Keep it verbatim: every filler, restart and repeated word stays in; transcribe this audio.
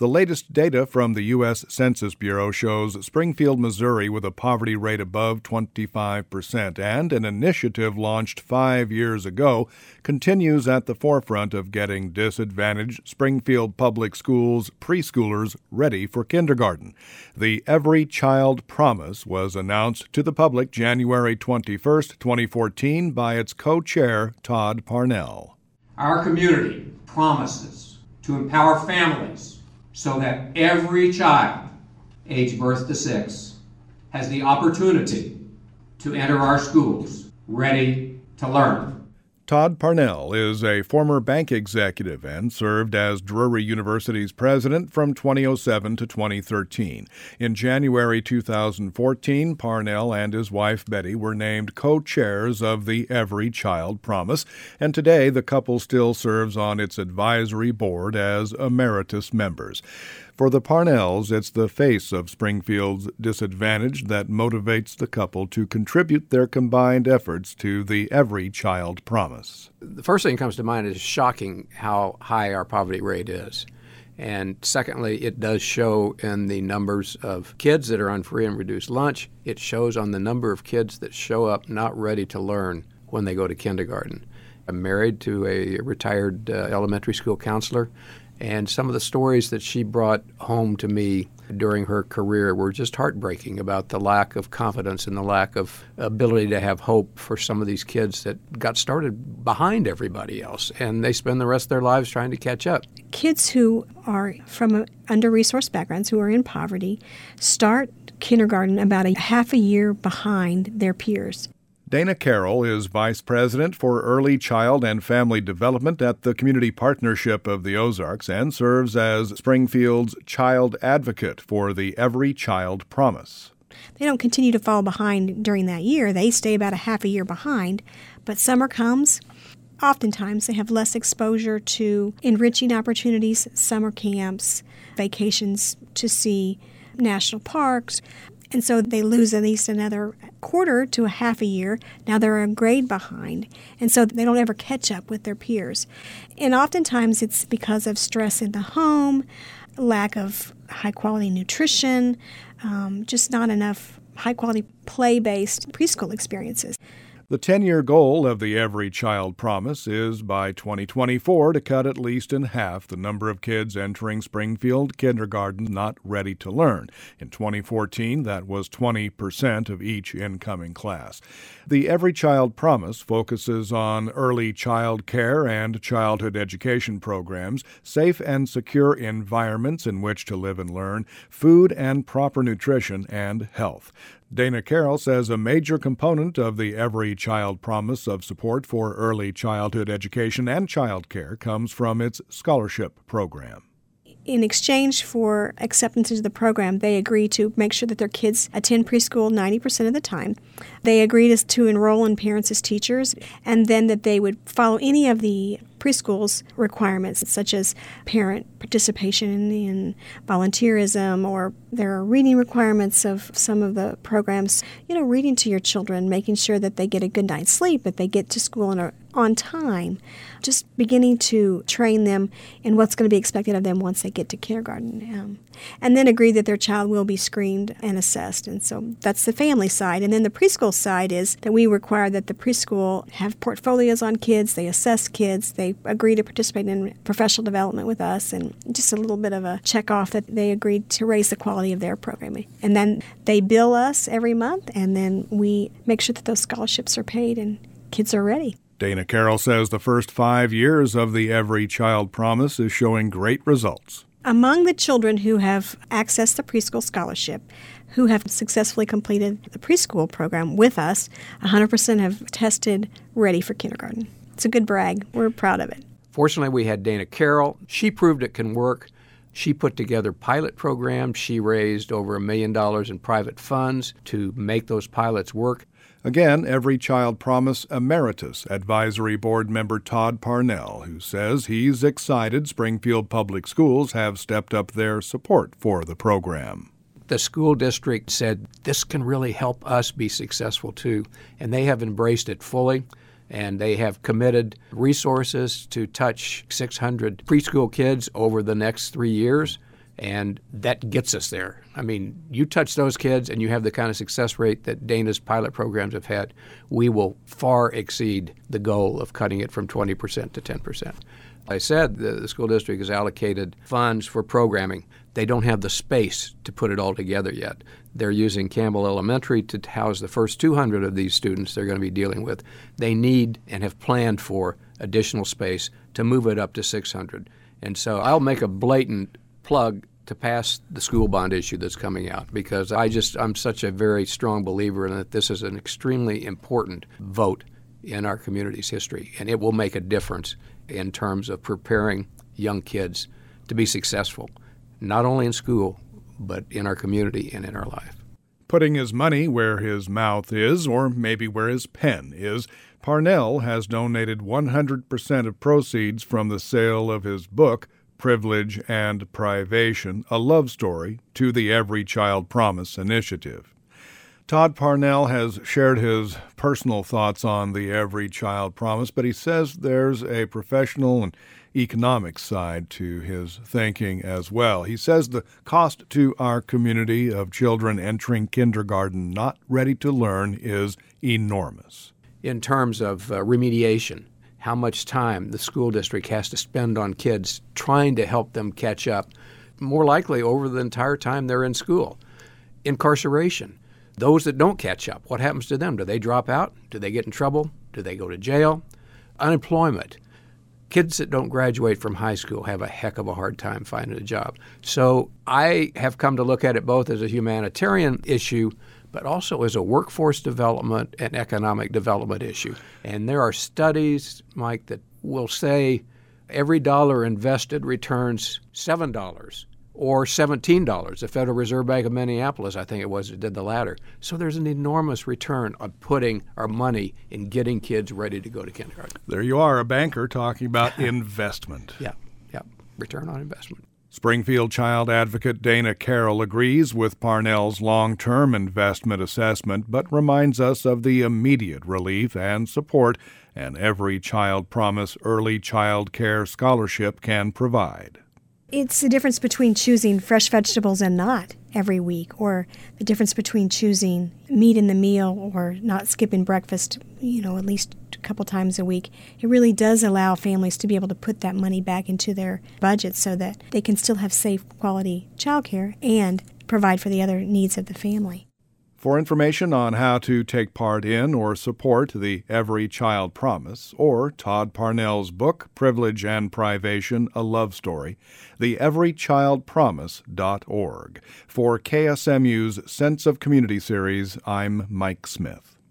The latest data from the U S Census Bureau shows Springfield, Missouri, with a poverty rate above twenty-five percent, and an initiative launched five years ago continues at the forefront of getting disadvantaged Springfield Public Schools preschoolers ready for kindergarten. The Every Child Promise was announced to the public January twenty-first, twenty fourteen, by its co-chair, Todd Parnell. Our community promises to empower families so that every child, age birth to six, has the opportunity to enter our schools ready to learn. Todd Parnell is a former bank executive and served as Drury University's president from twenty oh seven to twenty thirteen. In January two thousand fourteen, Parnell and his wife Betty were named co-chairs of the Every Child Promise, and today the couple still serves on its advisory board as emeritus members. For the Parnells, it's the face of Springfield's disadvantage that motivates the couple to contribute their combined efforts to the Every Child Promise. The first thing that comes to mind is shocking how high our poverty rate is. And secondly, it does show in the numbers of kids that are on free and reduced lunch. It shows on the number of kids that show up not ready to learn when they go to kindergarten. I'm married to a retired uh, elementary school counselor. And some of the stories that she brought home to me during her career were just heartbreaking about the lack of confidence and the lack of ability to have hope for some of these kids that got started behind everybody else. And they spend the rest of their lives trying to catch up. Kids who are from under-resourced backgrounds, who are in poverty, start kindergarten about a half a year behind their peers. Dana Carroll is Vice President for Early Child and Family Development at the Community Partnership of the Ozarks and serves as Springfield's child advocate for the Every Child Promise. They don't continue to fall behind during that year. They stay about a half a year behind. But summer comes. Oftentimes they have less exposure to enriching opportunities, summer camps, vacations to see national parks. And so they lose at least another quarter to a half a year. Now they're a grade behind, and so they don't ever catch up with their peers. And oftentimes it's because of stress in the home, lack of high-quality nutrition, um, just not enough high-quality play-based preschool experiences. The ten-year goal of the Every Child Promise is by twenty twenty-four to cut at least in half the number of kids entering Springfield kindergarten not ready to learn. In twenty fourteen, that was twenty percent of each incoming class. The Every Child Promise focuses on early child care and childhood education programs, safe and secure environments in which to live and learn, food and proper nutrition, and health. Dana Carroll says a major component of the Every Child Promise of support for early childhood education and child care comes from its scholarship program. In exchange for acceptance into the program, they agree to make sure that their kids attend preschool ninety percent of the time. They agree to, to enroll in parents as teachers, and then that they would follow any of the preschool's requirements, such as parent participation in volunteerism, or there are reading requirements of some of the programs. You know, reading to your children, making sure that they get a good night's sleep, that they get to school in a, on time, just beginning to train them in what's going to be expected of them once they get to kindergarten. Um, and then agree that their child will be screened and assessed. And so that's the family side. And then the preschool side is that we require that the preschool have portfolios on kids, they assess kids, they agree to participate in professional development with us, and just a little bit of a check off that they agreed to raise the quality of their programming. And then they bill us every month, and then we make sure that those scholarships are paid and kids are ready. Dana Carroll says the first five years of the Every Child Promise is showing great results. Among the children who have accessed the preschool scholarship, who have successfully completed the preschool program with us, one hundred percent have tested ready for kindergarten. It's a good brag. We're proud of it. Fortunately, we had Dana Carroll. She proved it can work. She put together pilot programs. She raised over a million dollars in private funds to make those pilots work. Again, Every Child Promise Emeritus Advisory Board member Todd Parnell, who says he's excited Springfield Public Schools have stepped up their support for the program. The school district said, this can really help us be successful too, and they have embraced it fully. And they have committed resources to touch six hundred preschool kids over the next three years. And that gets us there. I mean, you touch those kids and you have the kind of success rate that Dana's pilot programs have had, we will far exceed the goal of cutting it from twenty percent to ten percent. I said the, the school district has allocated funds for programming. They don't have the space to put it all together yet. They're using Campbell Elementary to house the first two hundred of these students they're going to be dealing with. They need and have planned for additional space to move it up to six hundred. And so I'll make a blatant plug to pass the school bond issue that's coming out, because I just I'm such a very strong believer in that this is an extremely important vote in our community's history, and it will make a difference in terms of preparing young kids to be successful, not only in school, but in our community and in our life. Putting his money where his mouth is, or maybe where his pen is, Parnell has donated one hundred percent of proceeds from the sale of his book, Privilege and Privation, A Love Story, to the Every Child Promise initiative. Todd Parnell has shared his personal thoughts on the Every Child Promise, but he says there's a professional and economic side to his thinking as well. He says the cost to our community of children entering kindergarten not ready to learn is enormous. In terms of uh, remediation, how much time the school district has to spend on kids trying to help them catch up, more likely over the entire time they're in school. Incarceration. Those that don't catch up, what happens to them? Do they drop out? Do they get in trouble? Do they go to jail? Unemployment. Kids that don't graduate from high school have a heck of a hard time finding a job. So I have come to look at it both as a humanitarian issue, but also as a workforce development and economic development issue. And there are studies, Mike, that will say every dollar invested returns seven dollars or seventeen dollars. The Federal Reserve Bank of Minneapolis, I think it was, did the latter. So there's an enormous return on putting our money in getting kids ready to go to kindergarten. There you are, a banker talking about investment. Yeah, yeah, return on investment. Springfield child advocate Dana Carroll agrees with Parnell's long-term investment assessment, but reminds us of the immediate relief and support an Every Child Promise early child care scholarship can provide. It's the difference between choosing fresh vegetables and not every week, or the difference between choosing meat in the meal or not skipping breakfast, you know, at least a couple times a week. It really does allow families to be able to put that money back into their budget so that they can still have safe, quality childcare and provide for the other needs of the family. For information on how to take part in or support the Every Child Promise or Todd Parnell's book, Privilege and Privation, A Love Story, the every child promise dot org. For K S M U's Sense of Community series, I'm Mike Smith.